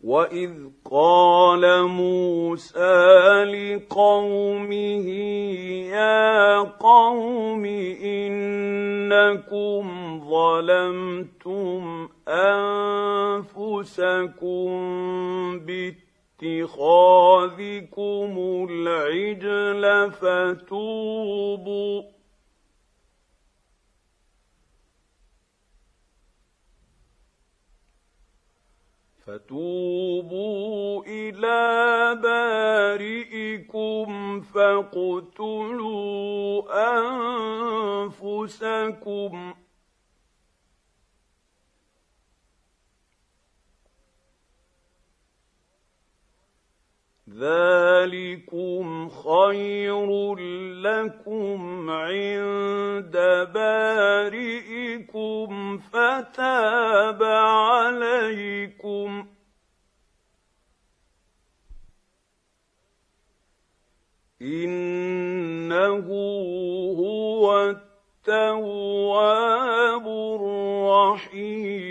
واذ قال موسى لقومه يا قوم انكم ظلمتم انفسكم باتخاذكم العجل فتوبوا إلى بارئكم فاقتلوا أنفسكم ذلكم خير لكم عند بارئكم فتاب عليكم إنه هو التواب الرحيم.